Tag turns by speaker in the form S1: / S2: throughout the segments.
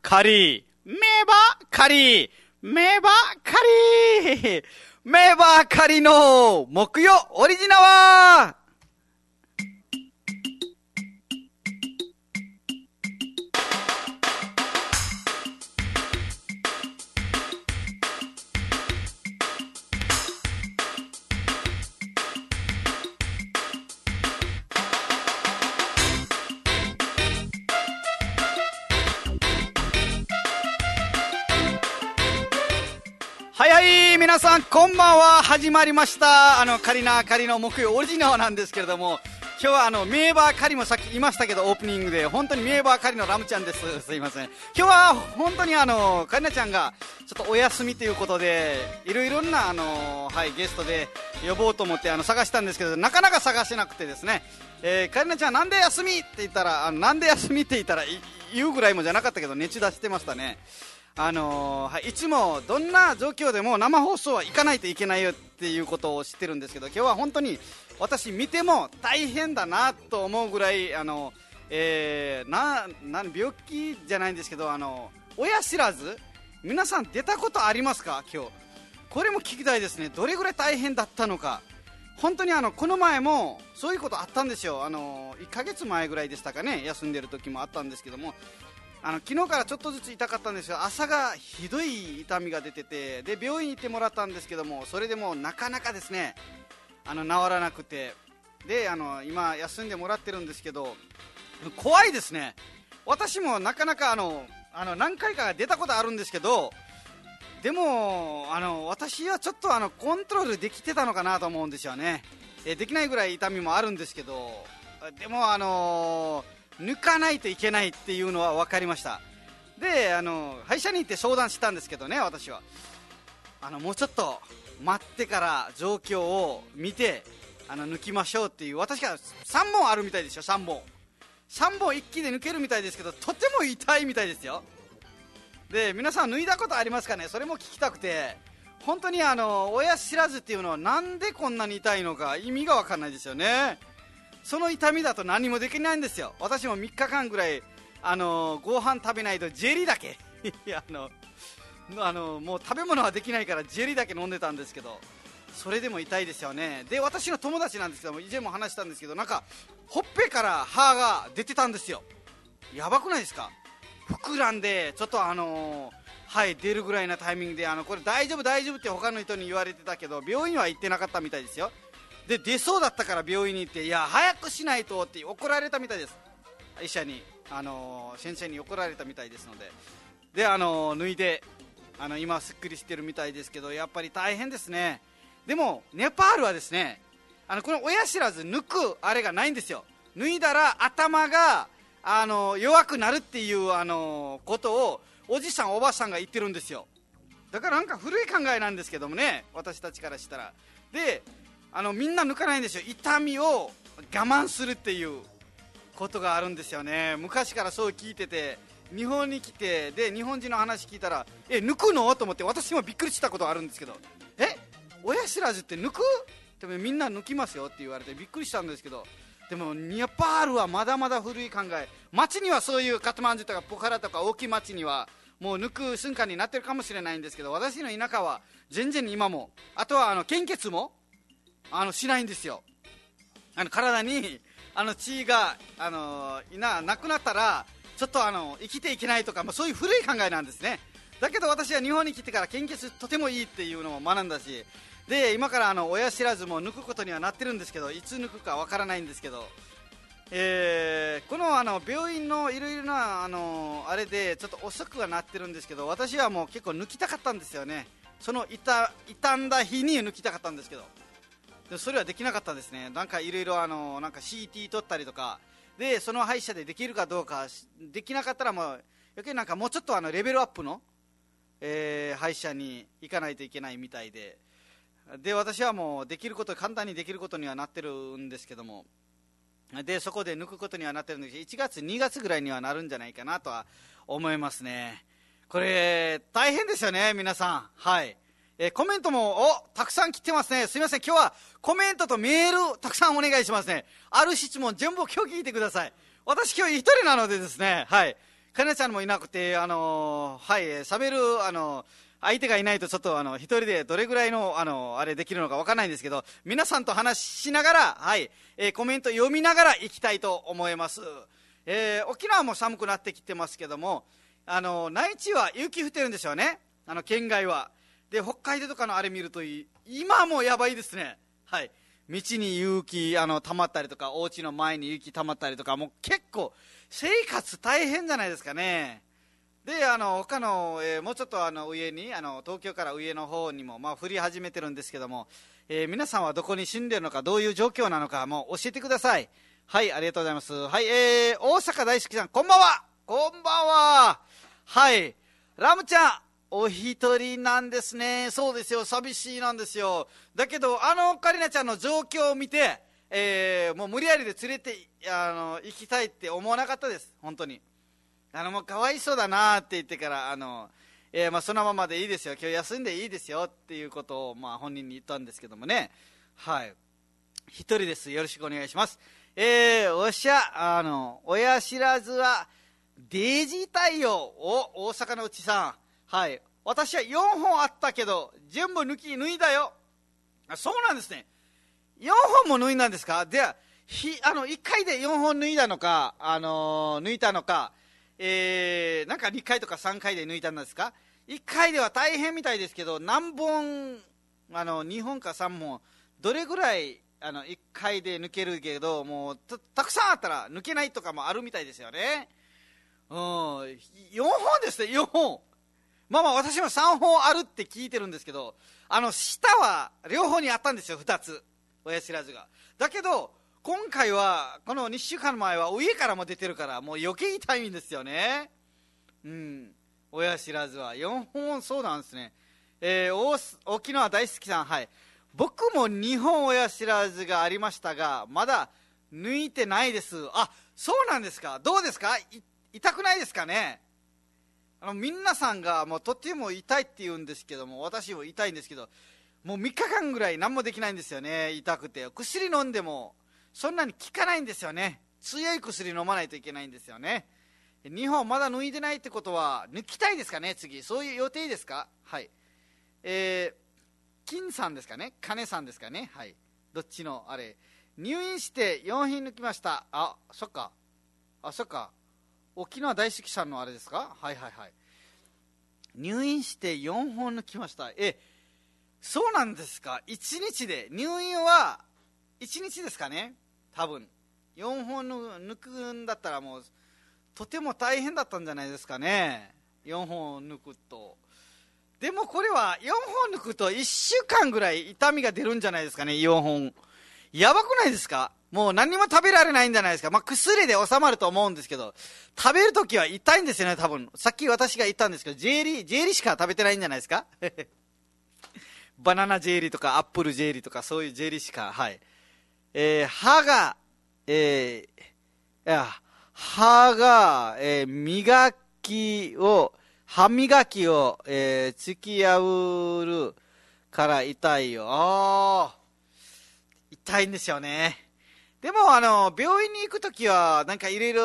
S1: カリー、メバカリー、メバカリー、メバカリの木曜オリジナは皆さんこんばんは。始まりました。カリナカリの木曜オリジナルなんですけれども、今日はメーバーカリもさっき言いましたけど、オープニングで本当にメーバーカリのラムちゃんです。すいません。今日は本当にカリナちゃんがちょっとお休みということで、いろいろなゲストで呼ぼうと思って探したんですけど、なかなか探せなくてですね、カリナちゃんなんで休みって言ったらなんで休みって言ったら言うぐらいもじゃなかったけど熱出してましたね。いつもどんな状況でも生放送は行かないといけないよっていうことを知ってるんですけど、今日は本当に私見ても大変だなと思うぐらい病気じゃないんですけど親知らず皆さん出たことありますか？今日これも聞きたいですね。どれぐらい大変だったのか。本当にこの前もそういうことあったんですよ。1ヶ月前ぐらいでしたかね、休んでる時もあったんですけども、昨日からちょっとずつ痛かったんですが、朝がひどい痛みが出てて、で病院に行ってもらったんですけども、それでもなかなかですね治らなくて、で今休んでもらってるんですけど、怖いですね。私もなかなか何回か出たことあるんですけど、でも私はちょっとコントロールできてたのかなと思うんですよね。できないぐらい痛みもあるんですけど、でも抜かないといけないっていうのは分かりました。で歯医者に行って相談したんですけどね、私はもうちょっと待ってから状況を見て抜きましょうっていう、私が3本あるみたいですよ。3本一気で抜けるみたいですけど、とても痛いみたいですよ。で皆さん抜いたことありますかね。それも聞きたくて、本当に親知らずっていうのはなんでこんなに痛いのか意味が分かんないですよね。その痛みだと何もできないんですよ。私も3日間ぐらいご飯食べないとジェリーだけもう食べ物はできないからジェリーだけ飲んでたんですけど、それでも痛いですよね。で私の友達なんですけども、以前も話したんですけど、なんかほっぺから歯が出てたんですよ。やばくないですか？膨らんでちょっと出るぐらいなタイミングでこれ大丈夫って他の人に言われてたけど、病院は行ってなかったみたいですよ。で出そうだったから病院に行って、いや早くしないとって怒られたみたいです。医者に先生に怒られたみたいですので、で抜いて今すっきりしてるみたいですけど、やっぱり大変ですね。でもネパールはですねこの親知らず抜くあれがないんですよ。抜いたら頭が弱くなるっていうことをおじさんおばさんが言ってるんですよ。だからなんか古い考えなんですけどもね、私たちからしたら。でみんな抜かないんですよ。痛みを我慢するっていうことがあるんですよね。昔からそう聞いてて、日本に来てで日本人の話聞いたら抜くのと思って、私もびっくりしたことあるんですけど、親知らずって抜く？でもみんな抜きますよって言われてびっくりしたんですけど、でもネパールはまだまだ古い考え。町にはそういうカトマンズとかポカラとか大きい町にはもう抜く瞬間になってるかもしれないんですけど、私の田舎は全然今も、あとは献血もしないんですよ。体に血がなくなったらちょっと生きていけないとか、そういう古い考えなんですね。だけど私は日本に来てから献血とてもいいっていうのを学んだし、で今から親知らずも抜くことにはなってるんですけど、いつ抜くかわからないんですけど、この病院のいろいろなあれでちょっと遅くはなってるんですけど、私はもう結構抜きたかったんですよね。その傷んだ日に抜きたかったんですけど、でそれはできなかったですね。なんかいろいろなんか CT 取ったりとかで、その歯医者でできるかどうか、できなかったらもう余計なんかもうちょっとレベルアップの、歯医者に行かないといけないみたいで、私はもう簡単にできることにはなってるんですけども、でそこで抜くことにはなってるんですけど、1月2月ぐらいにはなるんじゃないかなとは思いますね。これ大変ですよね皆さん。コメントもたくさん来てますね。すみません、今日はコメントとメールたくさんお願いしますね。ある質問全部今日聞いてください。私今日一人なのでですね、 かなちゃんもいなくて、喋る、相手がいないとちょっと一人でどれぐらいのあれできるのかわからないんですけど、皆さんと話しながら、コメント読みながら行きたいと思います。沖縄も寒くなってきてますけども、内地は雪降ってるんですよね、県外は。で、北海道とかのあれ見ると今もやばいですね。道に雪溜まったりとか、お家の前に雪溜まったりとか、もう結構生活大変じゃないですかね。で、他の、もうちょっと上に、東京から上の方にも、降り始めてるんですけども、皆さんはどこに住んでるのか、どういう状況なのか、もう教えてください。はい、ありがとうございます。はい、大阪大好きさん、こんばんは。こんばんは。はい、ラムちゃん、お一人なんですね。そうですよ、寂しいなんですよ。だけど、カリナちゃんの状況を見て、もう無理やりで連れて、行きたいって思わなかったです、本当に。もうかわいそうだなって言ってから、そのままでいいですよ、今日休んでいいですよっていうことを、本人に言ったんですけどもね。はい、一人です。よろしくお願いします。親知らずはデイジー太陽を大阪のうちさん。はい、私は4本あったけど全部抜いだよ。そうなんですね。4本も抜いたんですか。では1回で4本抜いたのか、抜いたのか、なんか2回とか3回で抜いたんですか。1回では大変みたいですけど、何本2本か3本どれぐらい1回で抜けるけど、もう たくさんあったら抜けないとかもあるみたいですよね。4本ですね、4本。私も3本あるって聞いてるんですけど、下は両方にあったんですよ、2つ親知らずが。だけど今回はこの2週間前は上からも出てるから、もう余計痛いんですよね。親知らずは4本。そうなんですね。沖縄大好きさん、はい、僕も2本親知らずがありましたが、まだ抜いてないです。あ、そうなんですか。どうですか、痛くないですかね。皆さんがもうとっても痛いって言うんですけども、私も痛いんですけど、もう3日間ぐらい何もできないんですよね、痛くて。薬飲んでもそんなに効かないんですよね。強い薬飲まないといけないんですよね。2本まだ抜いてないってことは抜きたいですかね、次。そういう予定ですか。はい、金さんですかね、金さんですかね。はい、どっちのあれ。入院して4品抜きました。そっか沖縄大好きさんのあれですか。はい、入院して4本抜きました。そうなんですか。1日で入院は1日ですかね、多分。4本抜くんだったらもうとても大変だったんじゃないですかね、4本抜くと。でもこれは4本抜くと1週間ぐらい痛みが出るんじゃないですかね、4本。やばくないですか。もう何にも食べられないんじゃないですか。薬で収まると思うんですけど、食べるときは痛いんですよね、多分。さっき私が言ったんですけど、ジェリーしか食べてないんじゃないですかバナナジェリーとかアップルジェリーとか、そういうジェリーしか。はい、歯が、歯磨きを、突き破るから痛いよ。痛いんですよね。でも病院に行くときはなんかいろい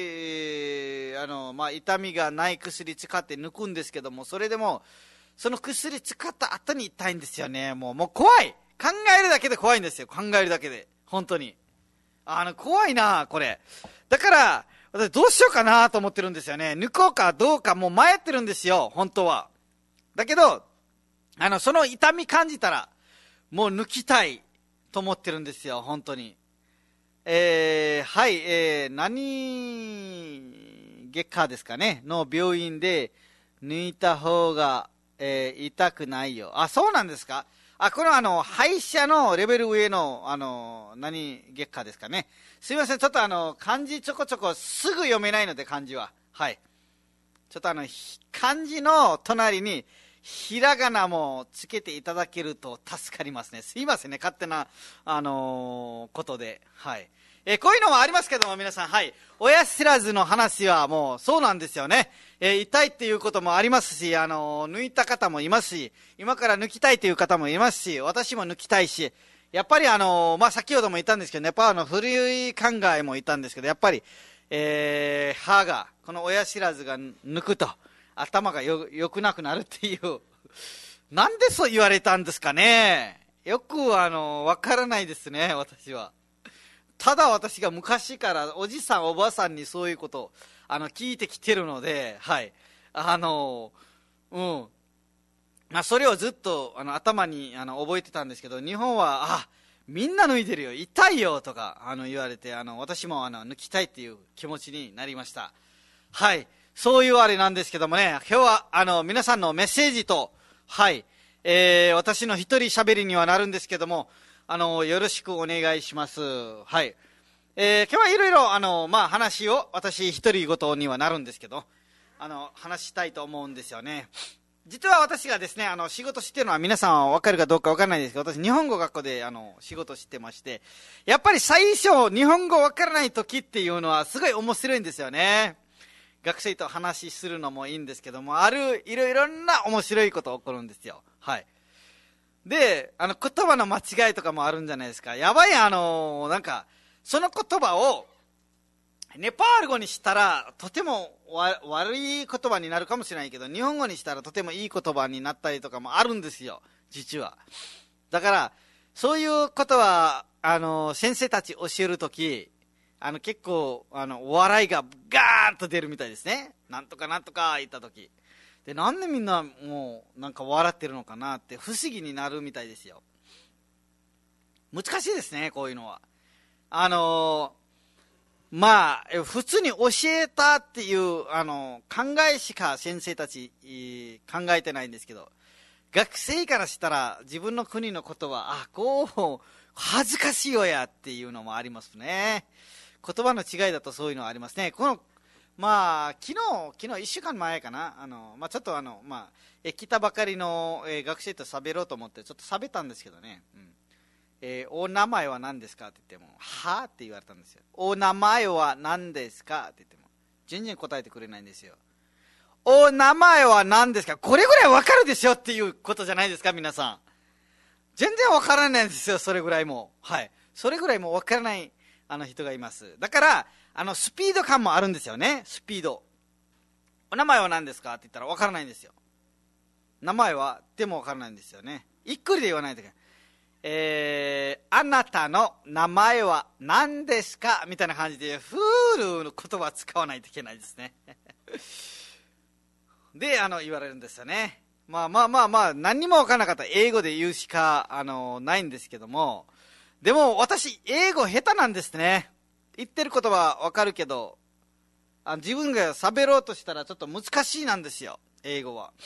S1: ろ痛みがない薬使って抜くんですけども、それでもその薬使った後に痛いんですよね。もう怖い。考えるだけで怖いんですよ。考えるだけで本当に怖いなこれ。だから私どうしようかなと思ってるんですよね。抜こうかどうかもう迷ってるんですよ、本当は。だけどその痛み感じたらもう抜きたいと思ってるんですよ、本当に。はい、何外科ですかねの病院で抜いた方が、痛くないよ。そうなんですか。この歯医者のレベル上の何外科ですかね。すいません、ちょっと漢字ちょこちょこすぐ読めないので、漢字は。はい、ちょっと漢字の隣にひらがなもつけていただけると助かりますね。すいませんね、勝手なことで。はい、こういうのもありますけども、皆さん、はい、親知らずの話はもうそうなんですよね。痛いっていうこともありますし、抜いた方もいますし、今から抜きたいという方もいますし、私も抜きたいし、やっぱり先ほども言ったんですけどね、やっぱ古い考えも言ったんですけど、やっぱり、歯がこの親知らずが抜くと頭が良くなくなるっていう、なんでそう言われたんですかね。よくわからないですね、私は。ただ私が昔からおじさんおばさんにそういうことを聞いてきてるので、はい、それをずっと頭に覚えてたんですけど、日本はみんな脱いでるよ、痛いよとか言われて、私も抜きたいっていう気持ちになりました。はい、そういうあれなんですけどもね、今日は皆さんのメッセージと、はい、私の一人喋りにはなるんですけども、よろしくお願いします。はい、今日はいろいろ話を私一人ごとにはなるんですけど、話したいと思うんですよね。実は私がですね、仕事してるのは皆さんは分かるかどうか分からないですけど、私日本語学校で仕事してまして、やっぱり最初日本語分からない時っていうのはすごい面白いんですよね。学生と話するのもいいんですけども、いろんな面白いこと起こるんですよ。はい。で、言葉の間違いとかもあるんじゃないですか。やばい、なんか、その言葉を、ネパール語にしたら、とても悪い言葉になるかもしれないけど、日本語にしたらとてもいい言葉になったりとかもあるんですよ、実は。だから、そういうことは、先生たち教えるとき、結構、お笑いがガーンと出るみたいですね。なんとかなんとか言ったとき。で、なんでみんなもう、なんか笑ってるのかなって不思議になるみたいですよ。難しいですね、こういうのは。普通に教えたっていう考えしか先生たち考えてないんですけど、学生からしたら自分の国のことはこう恥ずかしいよやっていうのもありますね。言葉の違いだとそういうのはありますね。昨日1週間前かな、ちょっと来たばかりの学生と喋ろうと思ってちょっと喋ったんですけどね。お名前は何ですかって言っても、はって言われたんですよ。お名前は何ですかって言っても、全然答えてくれないんですよ。お名前は何ですか、これぐらいわかるでしょっていうことじゃないですか、皆さん。全然わからないんですよ、それぐらいも。はい。それぐらいもわからない人がいます。だから、スピード感もあるんですよね、スピード。お名前は何ですかって言ったらわからないんですよ。名前はでもわからないんですよね。ゆっくりで言わないといけない。あなたの名前は何ですかみたいな感じでフールの言葉使わないといけないですね。で言われるんですよね。何にも分からなかったら英語で言うしかないんですけども、でも私英語下手なんですね。言ってることは分かるけど自分が喋ろうとしたらちょっと難しいなんですよ、英語は。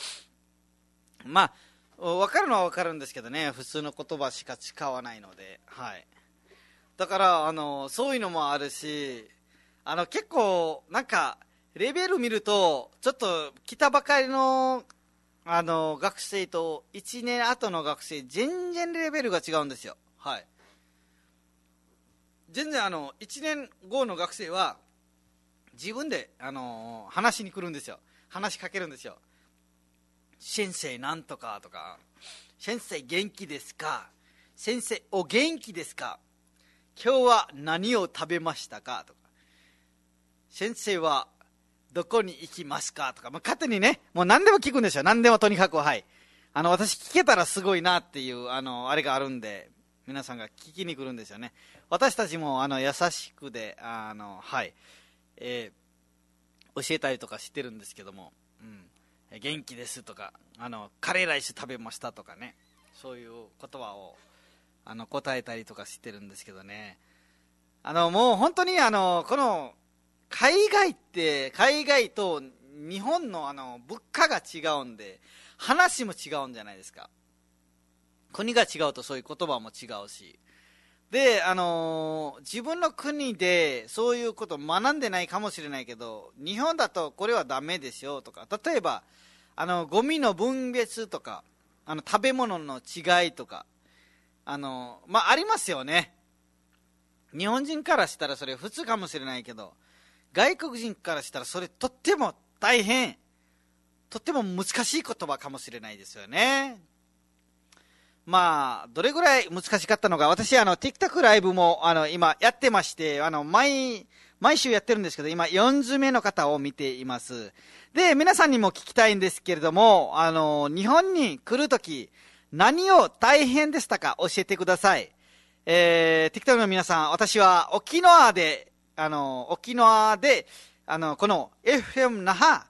S1: 分かるのは分かるんですけどね、普通の言葉しか使わないので、はい。だからそういうのもあるし、結構なんかレベル見るとちょっと来たばかりの学生と1年後の学生全然レベルが違うんですよ。はい。全然1年後の学生は自分で話しに来るんですよ。話しかけるんですよ。先生なんとかとか、先生元気ですか、先生お元気ですか、今日は何を食べましたかとか、先生はどこに行きますかとか、勝手にね、もう何でも聞くんですよ。何でもとにかく、はい。私聞けたらすごいなっていうあれがあるんで、皆さんが聞きに来るんですよね。私たちも優しくではい、教えたりとかしてるんですけども、元気ですとかカレーライス食べましたとかね、そういう言葉を答えたりとかしてるんですけどね、もう本当にこの海外と日本の物価が違うんで話も違うんじゃないですか。国が違うとそういう言葉も違うし、で自分の国でそういうことを学んでないかもしれないけど、日本だとこれはダメですよとか、例えばゴミの分別とか食べ物の違いとかありますよね。日本人からしたらそれ普通かもしれないけど、外国人からしたらそれとっても大変、とっても難しい言葉かもしれないですよね。どれぐらい難しかったのか、私TikTok ライブも今やってまして、毎毎週やってるんですけど、今40名の方を見ています。で、皆さんにも聞きたいんですけれども、日本に来るとき、何を大変でしたか教えてください。TikTok の皆さん、私は沖縄で、この FM 那覇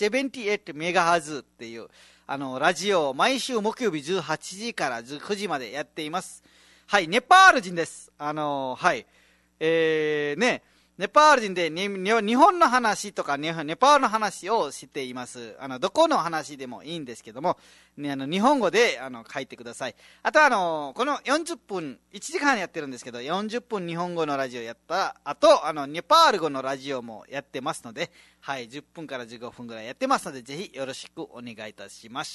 S1: 78メガハズっていう、ラジオを毎週木曜日18時から9時までやっています。はい、ネパール人です。はい。ネパール人で、日本の話とか、ネパールの話をしています。どこの話でもいいんですけども、日本語で、書いてください。あとこの40分、1時間やってるんですけど、40分日本語のラジオやったあと、ネパール語のラジオもやってますので、はい、10分から15分ぐらいやってますので、ぜひよろしくお願いいたします。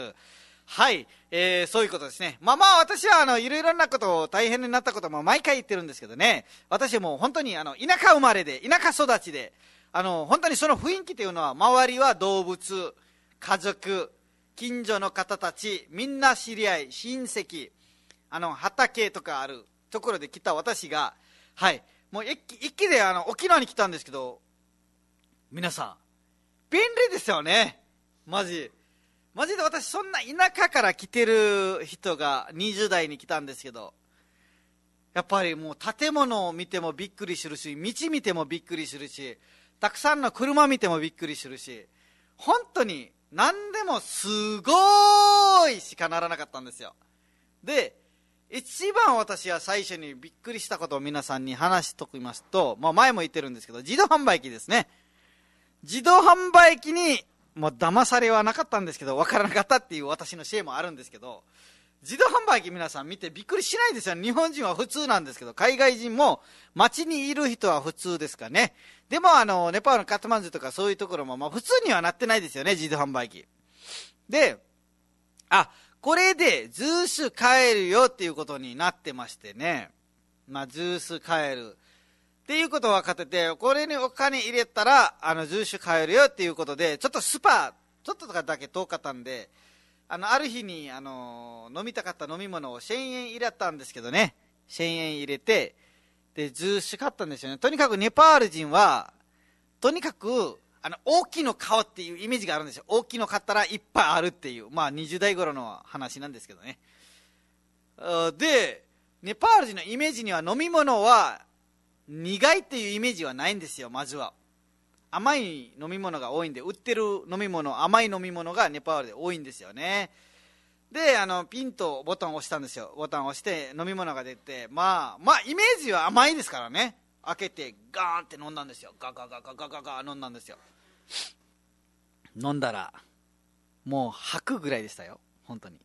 S1: はい、そういうことですね。私はいろいろなことを大変になったことも毎回言ってるんですけどね、私はもう本当に田舎生まれで、田舎育ちで、本当にその雰囲気というのは、周りは動物、家族、近所の方たち、みんな知り合い、親戚、畑とかあるところで来た私が、はい、もう一気で沖縄に来たんですけど、皆さん、便利ですよね。マジで私そんな田舎から来てる人が20代に来たんですけど、やっぱりもう建物を見てもびっくりするし、道見てもびっくりするし、たくさんの車見てもびっくりするし、本当に何でもすごーいしかならなかったんですよ。で、一番私は最初にびっくりしたことを皆さんに話しておきますと、前も言ってるんですけど、自動販売機ですね。自動販売機にもう騙されはなかったんですけど、分からなかったっていう私のシェイもあるんですけど、自動販売機皆さん見てびっくりしないですよ。日本人は普通なんですけど、海外人も街にいる人は普通ですかね。でもネパールのカトマンズとかそういうところも普通にはなってないですよね、自動販売機。で、これでジュース買えるよっていうことになってましてね。ジュース買えるっていうことを分かってて、これにお金入れたら、ジュース買えるよっていうことで、ちょっとスパ、ちょっととかだけ遠かったんで、ある日に、飲みたかった飲み物を1000円入れたんですけどね。1000円入れて、で、ジュース買ったんですよね。とにかくネパール人は、とにかく、大きいの買おうっていうイメージがあるんですよ。大きいの買ったらいっぱいあるっていう、20代頃の話なんですけどね。で、ネパール人のイメージには飲み物は、苦いっていうイメージはないんですよ。まずは甘い飲み物が多いんで、売ってる飲み物、甘い飲み物がネパールで多いんですよね。で、ピンとボタンを押したんですよ。ボタンを押して飲み物が出て、イメージは甘いですからね。開けてガーンって飲んだんですよ。ガガガガガガガ飲んだんですよ。飲んだらもう吐くぐらいでしたよ。本当に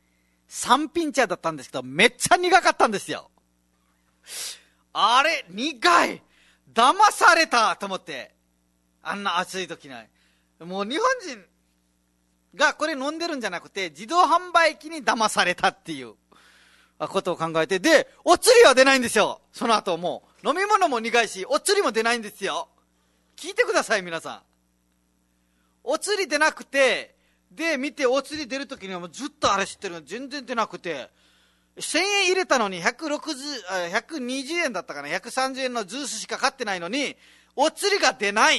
S1: 3品茶だったんですけど、めっちゃ苦かったんですよ。あれ苦い、騙されたと思って。あんな暑い時ない。もう日本人がこれ飲んでるんじゃなくて、自動販売機に騙されたっていうことを考えて、で、お釣りは出ないんですよ。その後もう飲み物も苦いし、お釣りも出ないんですよ。聞いてください皆さん。お釣り出なくて、で見て、お釣り出る時にはもうずっとあれ知ってるの全然出なくて、1000円入れたのに120円だったかな、130円のジュースしか買ってないのにお釣りが出ない。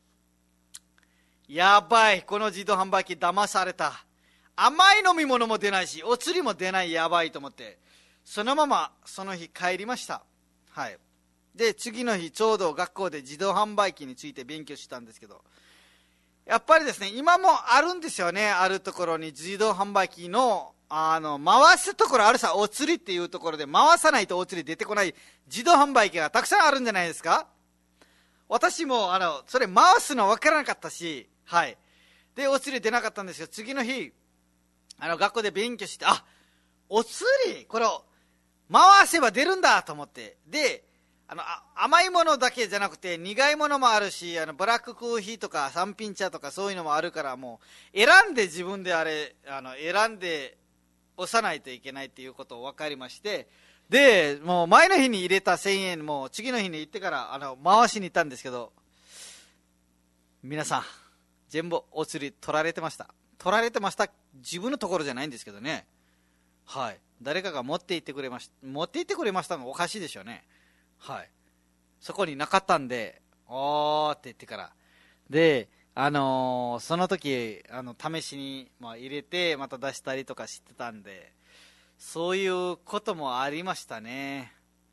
S1: やばい、この自動販売機騙された。甘い飲み物も出ないしお釣りも出ない、やばいと思って、そのままその日帰りました。はい。で次の日ちょうど学校で自動販売機について勉強したんですけど、やっぱりですね、今もあるんですよね。あるところに自動販売機の回すところあるさ、お釣りっていうところで回さないとお釣り出てこない自動販売機がたくさんあるんじゃないですか。私もそれ回すの分からなかったし、はい。でお釣り出なかったんですよ。次の日学校で勉強して、お釣りこれを回せば出るんだと思って、で甘いものだけじゃなくて苦いものもあるし、ブラックコーヒーとか三品茶とかそういうのもあるから、もう選んで自分で選んで押さないといけないっていうことを分かりまして、でもう前の日に入れた1000円も次の日に行ってから回しに行ったんですけど、皆さん全部お釣り取られてました。自分のところじゃないんですけどね。はい。誰かが持って行ってくれましたのがおかしいでしょうね。はい。 そこになかったんで、おーって言ってから。で、その時、試しに、入れて、また出したりとかしてたんで、そういうこともありましたね。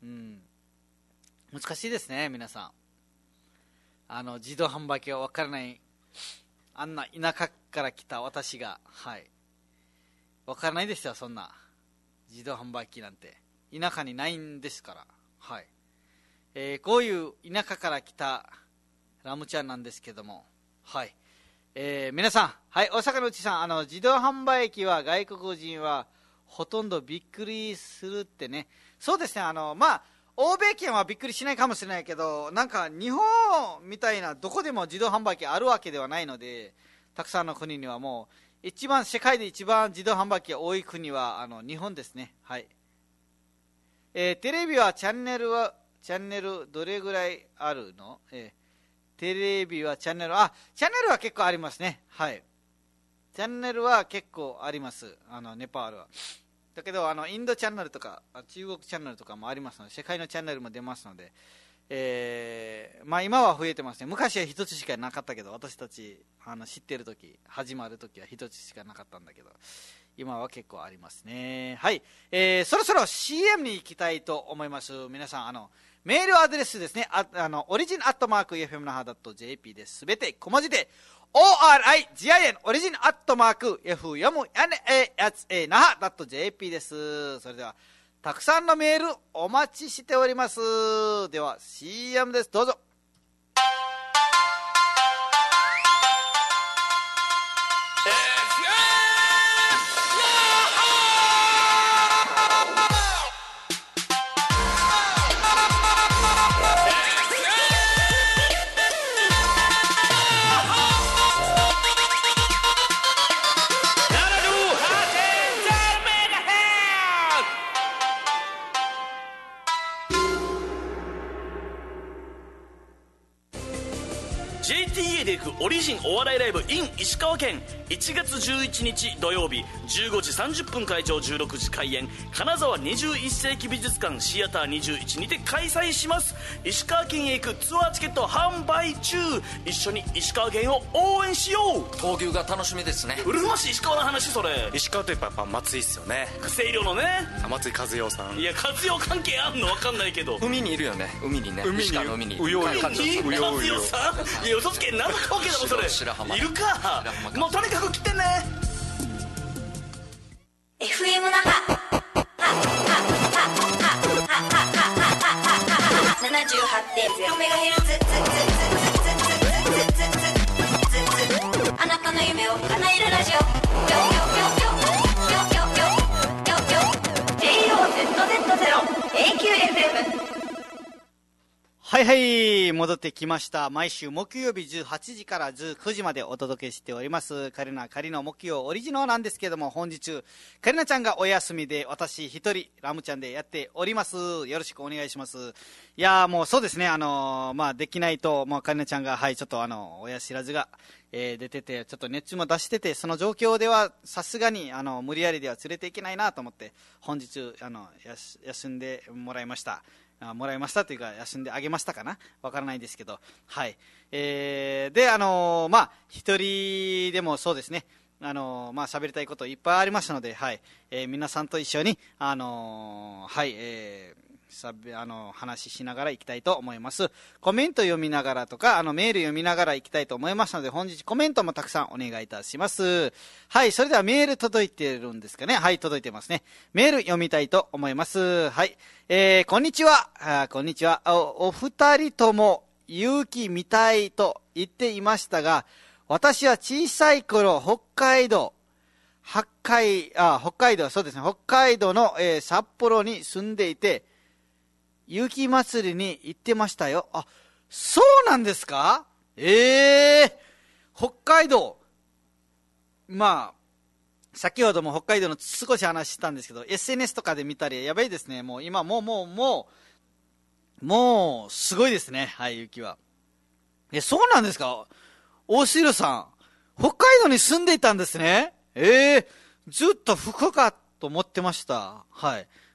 S1: 難しいですね、皆さん。自動販売機がわからない、あんな田舎から来た私が、わからないですよ、そんな。自動販売機なんて。田舎にないんですから。こういう田舎から来たラムちゃんなんですけども、皆さん、大阪のうちさん、自動販売機は外国人はほとんどびっくりするってね。そうですね、欧米圏はびっくりしないかもしれないけど、なんか日本みたいなどこでも自動販売機あるわけではないので、たくさんの国にはもう世界で一番自動販売機が多い国は日本ですね。テレビはチャンネルどれぐらいあるの？テレビはチャンネルは結構ありますね。チャンネルは結構あります。ネパールは。だけど、インドチャンネルとか、中国チャンネルとかもありますので、世界のチャンネルも出ますので、今は増えてますね。昔は一つしかなかったけど、私たち、知ってるとき、始まるときは一つしかなかったんだけど、今は結構ありますね。そろそろ CM に行きたいと思います。皆さん、メールアドレスですね。origin@fmnaha.jp です。すべて小文字で、origin、origin@fmnaha.jp です。それでは、たくさんのメールお待ちしております。では、CM です。どうぞ。
S2: JTA で行くオリジンお笑いライブ in 石川県、1月11日土曜日15時30分会場、16時開演、金沢21世紀美術館シアター21にて開催します。石川県へ行くツアーチケット販売中。一緒に石川県を応援しよう。
S3: 闘牛が楽しみですね。
S2: うるま市石川の話。それ
S4: 石川といえばやっぱ松井っすよね。
S2: 清涼のね、
S4: 松井和代さん。
S2: いや、和代関係あんの分かんないけど、
S3: 海にいるよね。海にね、石川の海に
S4: うようよ
S2: 和代さん、いや嘘つけ、何の関係だもんそれ。
S3: 白浜
S2: いるか。もうとにかく来てね。
S5: FM 那覇 78.0MHz、 あなたの夢を叶えるラジオ、JOZZ0AQFM。
S1: 戻ってきました。毎週木曜日18時から19時までお届けしておりますカリナカリの木曜オリジナルなんですけども、本日カリナちゃんがお休みで私一人ラムちゃんでやっております。よろしくお願いします。いやー、もうそうですね、できないと、カリナちゃんがちょっと親知らずが、出てて、ちょっと熱も出してて、その状況ではさすがに無理やりでは連れていけないなと思って、本日休んでもらいました。というか、休んであげましたかな、わからないですけど、で、一人でもそうですね、喋りたいこといっぱいありますので、皆さんと一緒に、話しながら行きたいと思います。コメント読みながらとか、メール読みながら行きたいと思いますので、本日コメントもたくさんお願いいたします。それではメール届いてるんですかね。届いてますね。メール読みたいと思います。こんにちは。こんにちは。お二人とも勇気見たいと言っていましたが、私は小さい頃、北海道、そうですね、北海道の、札幌に住んでいて、雪祭りに行ってましたよ。あ、そうなんですか？北海道。先ほども北海道の少し話したんですけど、SNS とかで見たり、やばいですね。もう今、もう、すごいですね。雪は。そうなんですか？大城さん、北海道に住んでいたんですね。ずっと福岡と思ってました。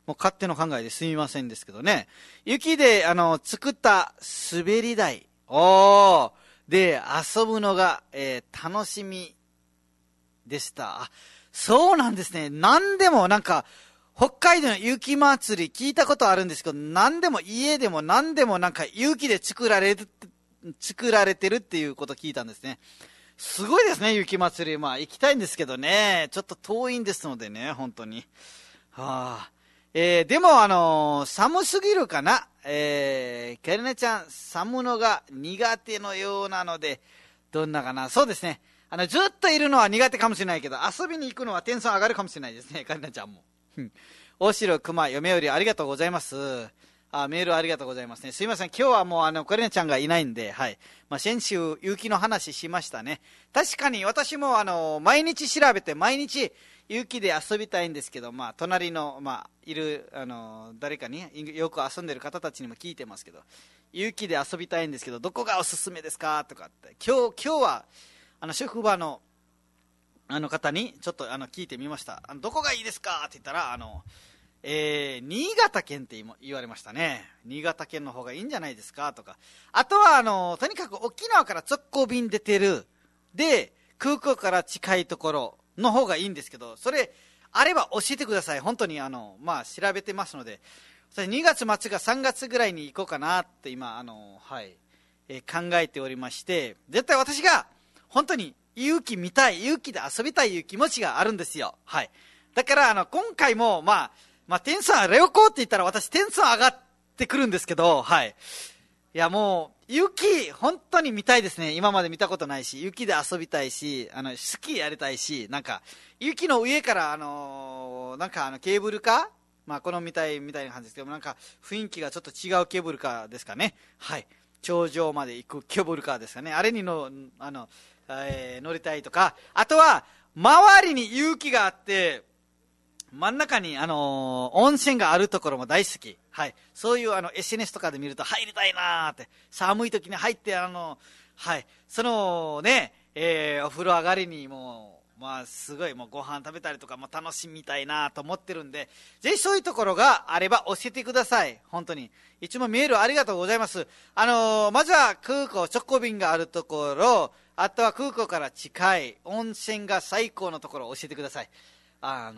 S1: もう勝手の考えですみませんですけどね。雪で、作った滑り台。で、遊ぶのが、楽しみでした。そうなんですね。何でもなんか、北海道の雪祭り聞いたことあるんですけど、何でも家でも何でもなんか雪で作られてるっていうことを聞いたんですね。すごいですね、雪祭り。まあ行きたいんですけどね、ちょっと遠いんですのでね、本当に。でも寒すぎるかな。カリナちゃん、寒むのが苦手のようなので、どんなかな。そうですね。ずっといるのは苦手かもしれないけど、遊びに行くのはテンション上がるかもしれないですね、カリナちゃんも。大城熊、嫁よりありがとうございます。メールありがとうございますね。すいません。今日はもうカリナちゃんがいないんで、はい。先週、雪の話しましたね。確かに私も毎日調べて、毎日雪で遊びたいんですけど、隣の、いる、誰かによく遊んでる方たちにも聞いてますけど、雪で遊びたいんですけど、どこがおすすめですかとかって。今日は、職場の、方にちょっと聞いてみました。どこがいいですかって言ったら、新潟県って言われましたね。新潟県の方がいいんじゃないですかとか。あとは、とにかく沖縄から直行便出てる。で、空港から近いところの方がいいんですけど、それ、あれば教えてください。本当に調べてますので。2月末が3月ぐらいに行こうかなって今、考えておりまして、絶対私が、本当に勇気見たい、勇気で遊びたいいう気持ちがあるんですよ。はい。だから、今回も、テンション、レオコーって言ったら私テンション上がってくるんですけど、はい。いや、もう、雪、本当に見たいですね。今まで見たことないし、雪で遊びたいし、スキーやりたいし、なんか、雪の上から、ケーブルカーこのみたいな感じですけど、なんか、雰囲気がちょっと違うケーブルカーですかね。はい。頂上まで行くケーブルカーですかね。あれに乗りたいとか、あとは、周りに雪があって、真ん中に、温泉があるところも大好き。はい。そういうSNS とかで見ると入りたいなーって。寒い時に入って、はい。そのね、お風呂上がりにもう、すごいもうご飯食べたりとかも楽しみたいなと思ってるんで、ぜひそういうところがあれば教えてください。本当に。いつもメールありがとうございます。まずは空港、直行便があるところ、あとは空港から近い温泉が最高のところを教えてください。はい。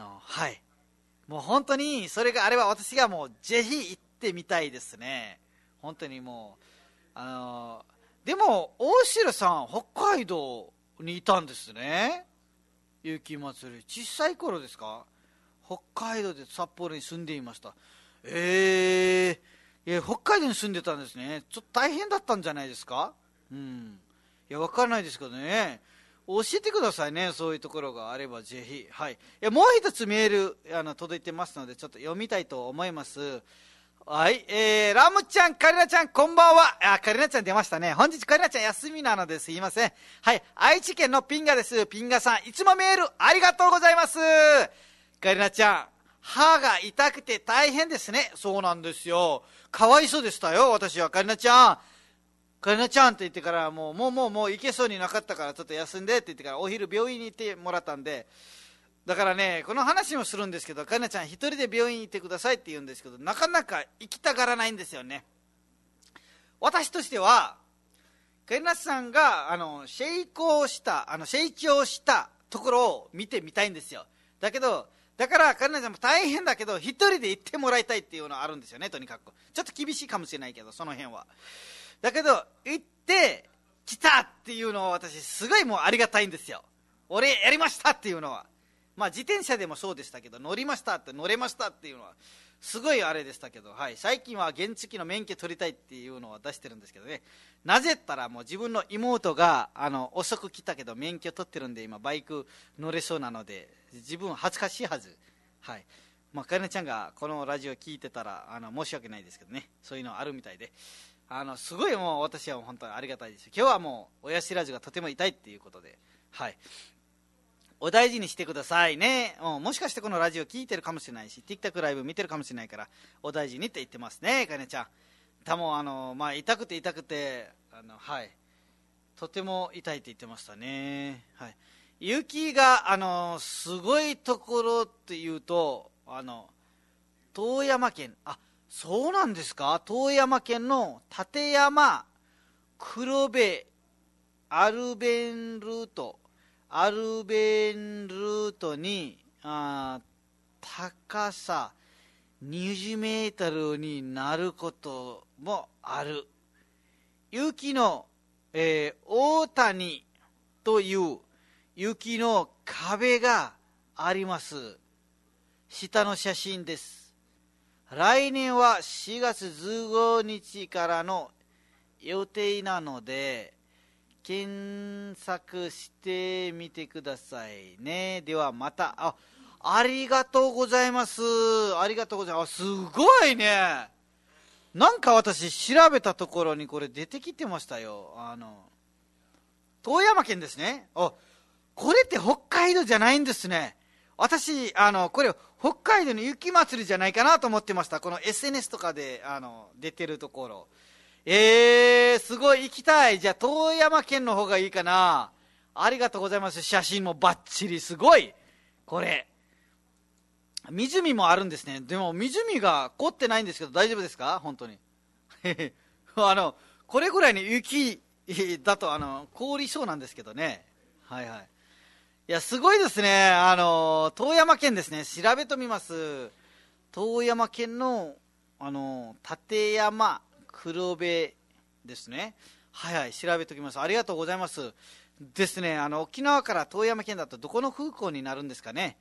S1: もう本当に、それがあれば私がもうぜひ行ってみたいですね。本当にもう、でも、大城さん、北海道にいたんですね。雪祭り。小さい頃ですか？北海道で札幌に住んでいました。いや、北海道に住んでたんですね。ちょっと大変だったんじゃないですか？いや、わからないですけどね。教えてくださいね。そういうところがあればぜひ。はい。もう一つメール、届いてますので、ちょっと読みたいと思います。はい。ラムちゃん、カリナちゃん、こんばんは。カリナちゃん出ましたね。本日カリナちゃん休みなのですいません。はい。愛知県のピンガです。ピンガさん、いつもメールありがとうございます。カリナちゃん、歯が痛くて大変ですね。そうなんですよ。かわいそうでしたよ、私は。カリナちゃん。カリナちゃんって言ってからもう行けそうになかったからちょっと休んでって言ってからお昼病院に行ってもらったんで、だからね、この話もするんですけど、カリナちゃん一人で病院に行ってくださいって言うんですけど、なかなか行きたがらないんですよね。私としては、カリナさんが成長したところを見てみたいんですよ。だからカリナちゃんも大変だけど、一人で行ってもらいたいっていうのはあるんですよね、とにかく。ちょっと厳しいかもしれないけど、その辺は。だけど、行って、来たっていうのは私、すごいもうありがたいんですよ。俺、やりましたっていうのは。自転車でもそうでしたけど、乗れましたっていうのは、すごいあれでしたけど、はい。最近は原付の免許取りたいっていうのを出してるんですけどね。なぜったらもう自分の妹が、遅く来たけど免許取ってるんで、今、バイク乗れそうなので、自分恥ずかしいはず。はい。カリナちゃんがこのラジオ聞いてたら、申し訳ないですけどね。そういうのあるみたいで。すごいもう私は本当にありがたいです。今日はもう親知らずがとても痛いっていうことで、はい。お大事にしてくださいね。もしかしてこのラジオ聞いてるかもしれないし、TikTok ライブ見てるかもしれないから、お大事にって言ってますね、カリナちゃん。痛くて、はい。とても痛いって言ってましたね。はい。雪が、すごいところっていうと、 遠山県、そうなんですか。遠山県の立山黒部アルベンルートに高さ20メートルになることもある。雪の、大谷という雪の壁があります。下の写真です。来年は4月15日からの予定なので検索してみてくださいね。ではまた。ありがとうございます。ありがとうございます。すごいね。なんか私調べたところにこれ出てきてましたよ。遠山県ですね。これって北海道じゃないんですね。私これ北海道の雪祭りじゃないかなと思ってました。この SNS とかで出てるところ。すごい行きたい。じゃあ遠山県の方がいいかな。ありがとうございます。写真もバッチリ。すごい。これ湖もあるんですね。でも湖が凍ってないんですけど大丈夫ですか、本当に。これぐらいの雪だと凍りそうなんですけどね。はいはい。いやすごいですね。遠山県ですね。調べてみます。遠山県の立山黒部ですね。はいはい、調べておきます。ありがとうございますですね。沖縄から遠山県だとどこの空港になるんですかね。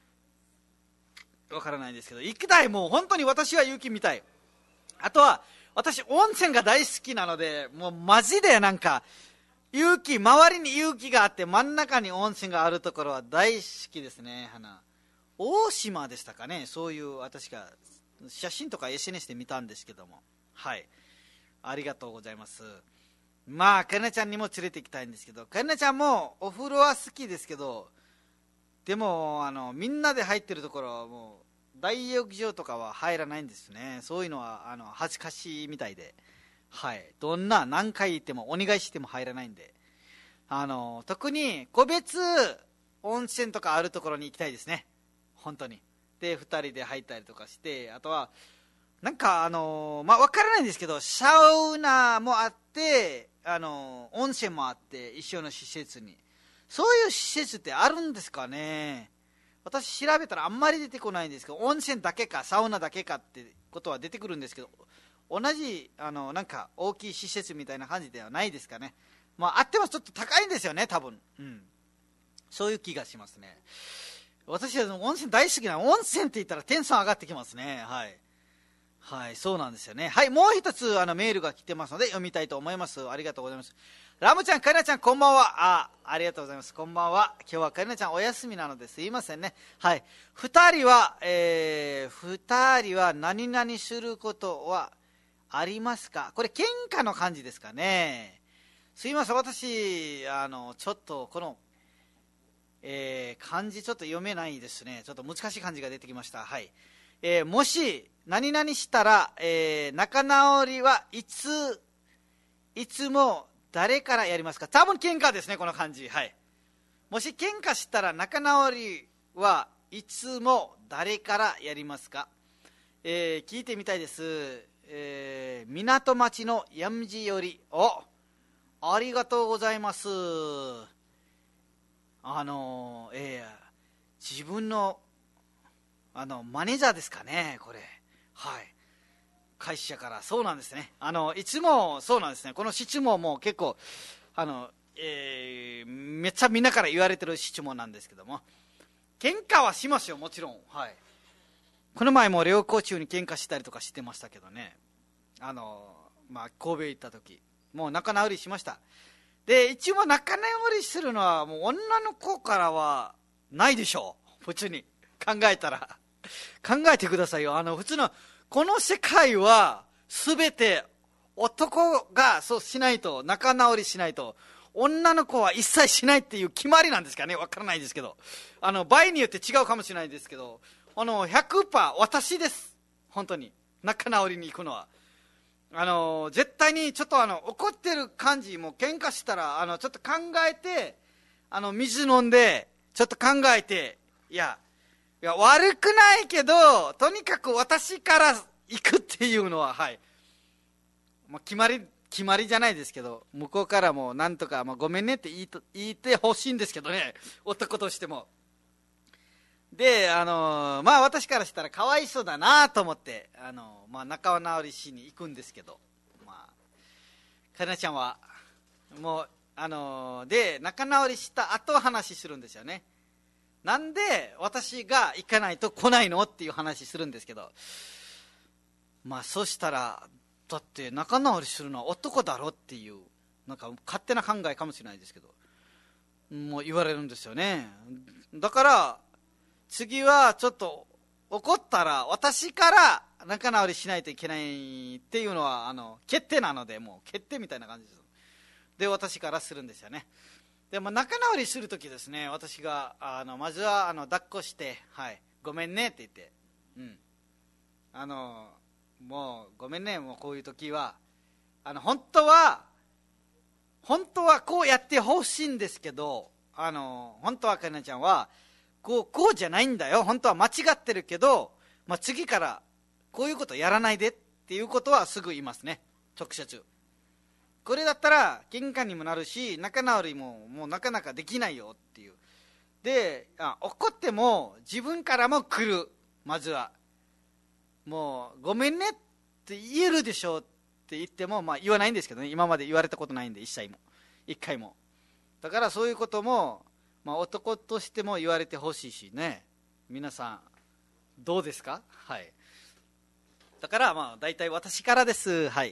S1: わからないですけど、行きたい。もう本当に私は雪見たい。あとは私温泉が大好きなので、もうマジでなんか周りに雪があって真ん中に温泉があるところは大好きですね。大島でしたかね。そういう私が写真とか SNS で見たんですけども、はい、ありがとうございます。かえなちゃんにも連れて行きたいんですけど、かえなちゃんもお風呂は好きですけど、でもみんなで入ってるところはもう大浴場とかは入らないんですね。そういうのは恥ずかしいみたいで、はい、何回行ってもお願いしても入らないんで、特に個別温泉とかあるところに行きたいですね、本当に。で2人で入ったりとかして、あとはなんか分からないんですけど、サウナもあって温泉もあって、一緒の施設に。そういう施設ってあるんですかね。私調べたらあんまり出てこないんですけど、温泉だけかサウナだけかってことは出てくるんですけど、同じなんか大きい施設みたいな感じではないですかね。あってもちょっと高いんですよね、多分。そういう気がしますね。私は温泉大好きな。温泉って言ったらテンション上がってきますね。はい、そうなんですよね。はい、もう一つメールが来てますので読みたいと思います。ありがとうございます。ラムちゃん、カリナちゃん、こんばんは。ありがとうございます。こんばんは。今日はカリナちゃんお休みなのですいませんね。はい、2人は何々することはありますか。これ喧嘩の感じですかね。すいません、私ちょっとこの、漢字ちょっと読めないですね。ちょっと難しい漢字が出てきました。はい、もし何々したら、仲直りはいつも誰からやりますか。多分喧嘩ですね、この漢字。はい、もし喧嘩したら仲直りはいつも誰からやりますか。聞いてみたいです。港町のやむじより。ありがとうございます。自分のマネージャーですかね、これ。はい、会社から。そうなんですね。いつもそうなんですね。この質問も結構めっちゃみんなから言われてる質問なんですけども、喧嘩はしますよ、もちろん。はい、この前も旅行中に喧嘩したりとかしてましたけどね。神戸行った時もう仲直りしました。で一応仲直りするのはもう女の子からはないでしょう、普通に考えたら。考えてくださいよ。普通のこの世界は全て男がそうしないと、仲直りしないと女の子は一切しないっていう決まりなんですかね。わからないですけど、場合によって違うかもしれないですけど、100% 私です。本当に仲直りに行くのは。絶対にちょっと怒ってる感じも、喧嘩したらちょっと考えて、水飲んでちょっと考えて、いやいや悪くないけど、とにかく私から行くっていうのは、はい、決まりじゃないですけど、向こうからもなんとか、ごめんねって言ってほしいんですけどね、男としても。で、私からしたらかわいそうだなと思って、仲直りしに行くんですけど、かなちゃんはもうで仲直りした後話するんですよね。なんで私が行かないと来ないのっていう話するんですけど、そしたら、だって仲直りするのは男だろっていう、なんか勝手な考えかもしれないですけど、もう言われるんですよね。だから次はちょっと怒ったら私から仲直りしないといけないっていうのは決定なので、もう決定みたいな感じです。で、私からするんですよね。でも仲直りするときですね、私がまずは抱っこして、はい、ごめんねって言って、もうごめんね、もうこういうときは本当はこうやってほしいんですけど、本当はかなちゃんはこうじゃないんだよ、本当は間違ってるけど、次からこういうことやらないでっていうことはすぐ言いますね、直接。これだったら喧嘩にもなるし、仲直りももうなかなかできないよっていう。で、怒っても自分からも来る。まずはもうごめんねって言えるでしょって言っても、言わないんですけどね、今まで言われたことないんで、一回も。だからそういうことも、男としても言われてほしいしね。皆さんどうですか？はい。だから大体私からです。はい。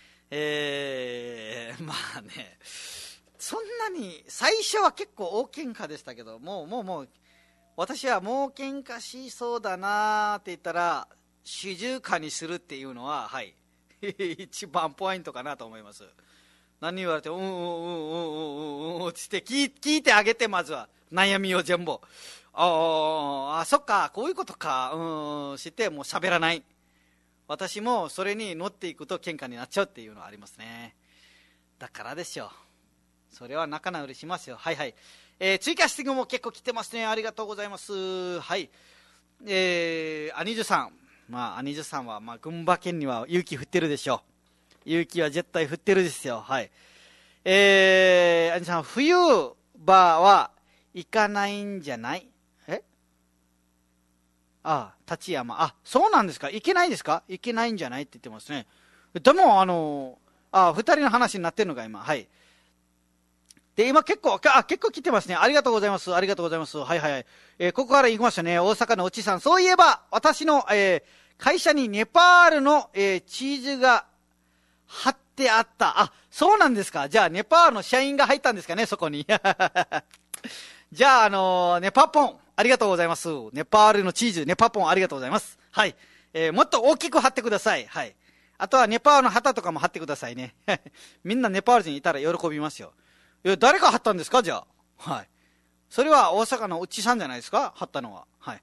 S1: そんなに最初は結構大喧嘩でしたけど、もう私はもう喧嘩しそうだなって言ったら静かにするっていうのは、はい一番ポイントかなと思います。何言われてって聞いてあげて、まずは悩みを全部そっか、こういうことかしてもう喋らない。私もそれに乗っていくと喧嘩になっちゃうっていうのはありますね。だからですよ、それは仲直りしますよ。はいはい、追加質問も結構来てますね。ありがとうございます。はい、アニジュさん、アニジュさんは群馬県には雪降ってるでしょう。雪は絶対降ってるですよ。はい、アニジュさん、冬場は行かないんじゃない？立山。そうなんですか。いけないですか？いけないんじゃないって言ってますね。でも、二人の話になってるのが今。はい。で、今結構来てますね。ありがとうございます。ありがとうございます。はいはい。ここから行きましたね。大阪のおちさん。そういえば、私の、会社にネパールの、チーズが貼ってあった。そうなんですか。じゃあ、ネパールの社員が入ったんですかね、そこに。じゃあ、ネパポン。ありがとうございます。ネパールのチーズ、ネパポンありがとうございます。はい。もっと大きく貼ってください。はい。あとはネパールの旗とかも貼ってくださいね。みんなネパール人いたら喜びますよ。誰が貼ったんですか、じゃあ。はい。それは大阪の内さんじゃないですか、貼ったのは。はい。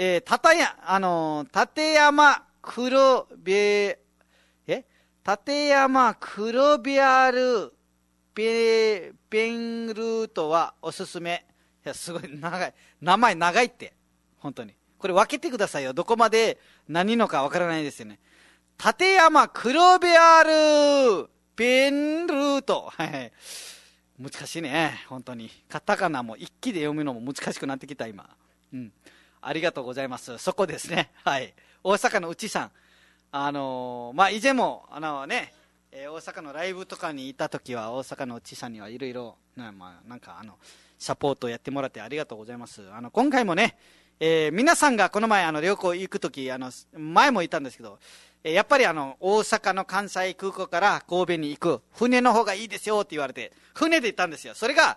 S1: 立山黒部、立山黒部あるペンルートはおすすめ。いや、すごい長い。名前長いって。本当に。これ分けてくださいよ。どこまで何のか分からないですよね。立山黒部あるペンルート。はい。難しいね。本当に。カタカナも一気で読むのも難しくなってきた、今。ありがとうございます。そこですね。はい。大阪の内さん。以前も、大阪のライブとかにいた時は、大阪の内さんにはいろいろ、サポートをやってもらってありがとうございます。今回もね、皆さんがこの前旅行行くとき、前も言ったんですけど、やっぱり大阪の関西空港から神戸に行く船の方がいいですよって言われて、船で行ったんですよ。それが、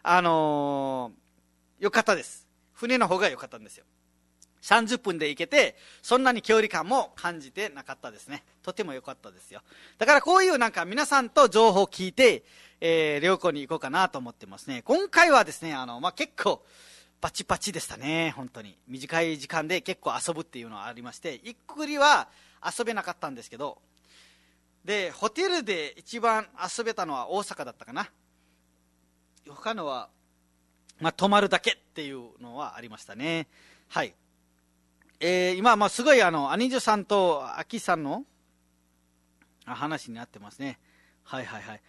S1: 良かったです。船の方が良かったんですよ。30分で行けて、そんなに距離感も感じてなかったですね。とても良かったですよ。だからこういう皆さんと情報を聞いて、旅行に行こうかなと思ってますね。今回はですね、結構、パチパチでしたね。本当に。短い時間で結構遊ぶっていうのがありまして、ゆっくりは遊べなかったんですけど、で、ホテルで一番遊べたのは大阪だったかな。他のは、泊まるだけっていうのはありましたね。はい。 今、すごい兄女さんと秋さんの話になってますね。はいはいはい。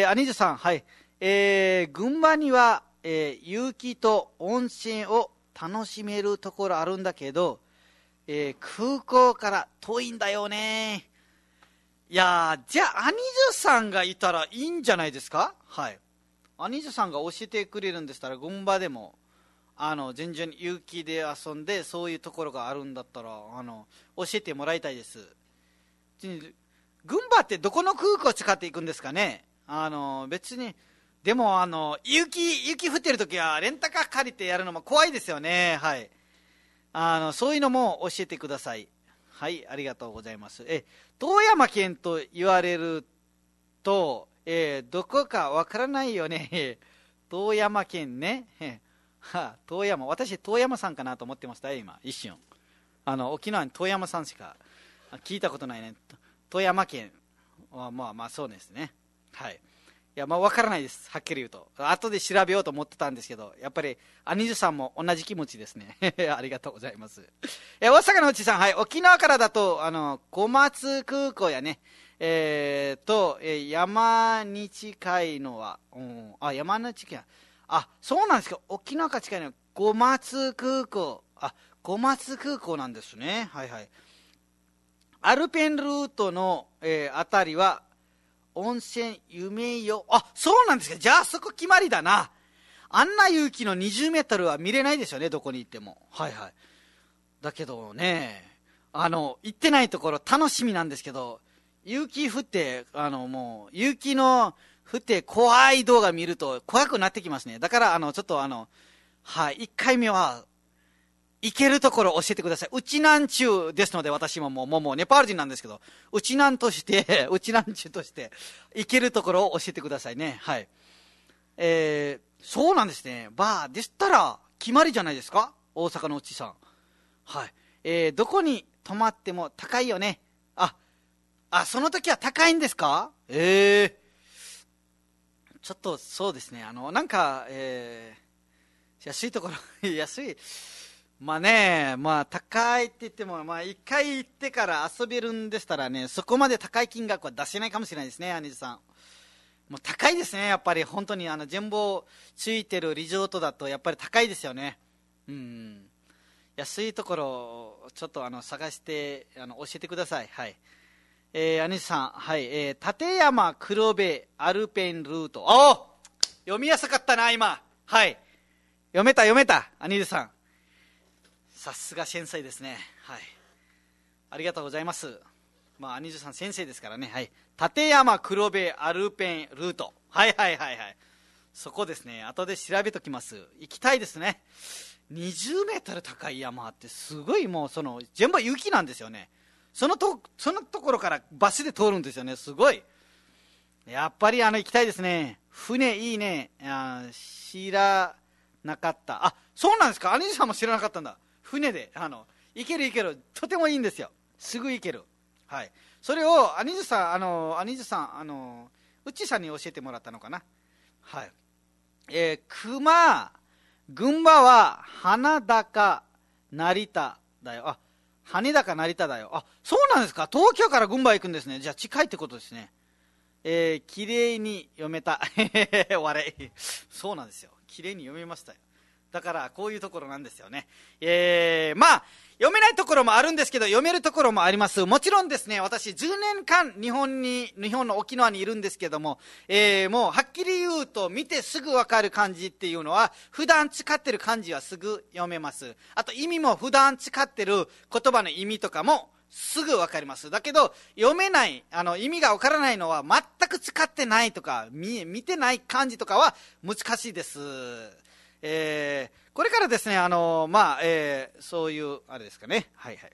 S1: 兄女さん、はい。群馬には、雪と温泉を楽しめるところあるんだけど、空港から遠いんだよね。いやー、じゃあ兄女さんがいたらいいんじゃないですか。はい。兄女さんが教えてくれるんでしたら、群馬でも全然雪で遊んで、そういうところがあるんだったら教えてもらいたいです。群馬ってどこの空港使っていくんですかね。別にでも雪降ってるときはレンタカー借りてやるのも怖いですよね。はい。そういうのも教えてください。はい、ありがとうございます。富山県と言われると、どこかわからないよね。富山県ね。富山、私富山さんかなと思ってましたよ、今一瞬。沖縄に富山さんしか聞いたことないね。富山県はまあそうですね。はい。いや、わからないです。はっきり言うと。後で調べようと思ってたんですけど、やっぱり、兄女さんも同じ気持ちですね。ありがとうございます。大阪のうちさん、はい、沖縄からだと、小松空港やね、山に近いのは、山に近い。そうなんですか。沖縄から近いのは、小松空港。小松空港なんですね。はいはい。アルペンルートの、あたりは、温泉夢よ。そうなんですか。じゃあそこ決まりだな。あんな雪の20メートルは見れないですよね、どこに行っても。はいはい。だけどね、行ってないところ楽しみなんですけど、雪降って、もう、雪の降って怖い動画見ると怖くなってきますね。だから、ちょっとはい、1回目は、行けるところ教えてください。うちなんちゅうですので、私ももうネパール人なんですけど、うちなんちゅうとして、行けるところを教えてくださいね。はい。そうなんですね。でしたら、決まりじゃないですか、大阪のうちさん。はい。どこに泊まっても高いよね。その時は高いんですか？ちょっと、そうですね。安いところ、安い。高いって言っても、一回行ってから遊べるんでしたらね、そこまで高い金額は出せないかもしれないですね、兄さん。もう高いですね、やっぱり。本当に全部ついてるリゾートだとやっぱり高いですよね。安いところをちょっと探して教えてください。はい。兄さん、はい。立山黒部アルペンルート。読みやすかったな、今。はい。読めた、兄さん。さすが先生ですね。はい。ありがとうございます。兄女さん先生ですからね。はい。立山黒部アルペンルート。はい。そこですね。後で調べときます。行きたいですね。20メートル高い山ってすごい、もう全部雪なんですよね。そのところからバスで通るんですよね。すごい。やっぱり行きたいですね。船いいね。知らなかった。そうなんですか。兄女さんも知らなかったんだ。船で行ける、とてもいいんですよ。すぐ行ける。はい。それを兄女さんうちさんに教えてもらったのかな。はい。群馬は花高成田だよ。羽高成田だよ。そうなんですか。東京から群馬行くんですね。じゃあ近いってことですね。綺麗に読めた。笑い。そうなんですよ。綺麗に読めましたよ。だからこういうところなんですよね。読めないところもあるんですけど、読めるところもあります。もちろんですね、私10年間日本の沖縄にいるんですけども、もうはっきり言うと見てすぐわかる漢字っていうのは、普段使ってる漢字はすぐ読めます。あと意味も普段使ってる言葉の意味とかもすぐわかります。だけど読めない、意味がわからないのは、全く使ってないとか見てない漢字とかは難しいです。これからですね、そういうあれですかね。はいはい。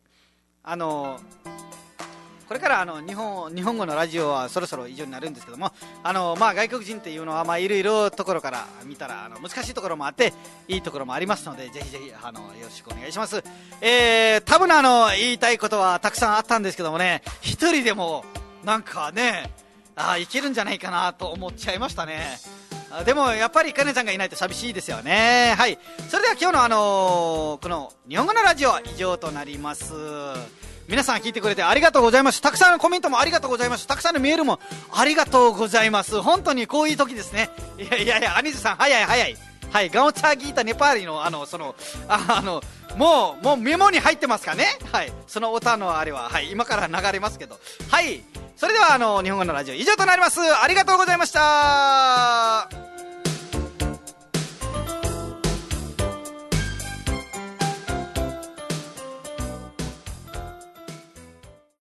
S1: これから日本語のラジオはそろそろ以上になるんですけども、外国人っていうのはいろいろところから見たら難しいところもあっていいところもありますので、ぜひぜひよろしくお願いします。多分言いたいことはたくさんあったんですけどもね、一人でもなんかね、いけるんじゃないかなと思っちゃいましたね。 でもやっぱりカネちゃんがいないと寂しいですよね。はい、それでは今日のこの日本語のラジオは以上となります。皆さん聞いてくれてありがとうございます。たくさんのコメントもありがとうございます。たくさんのメールもありがとうございます。本当にこういう時ですね。いやアニスさん早いはい、ガオチャギータネパーリのもうメモに入ってますかね。はい、その歌のあれは、はい、今から流れますけど、はい、それでは日本語のラジオ以上となります。ありがとうございました。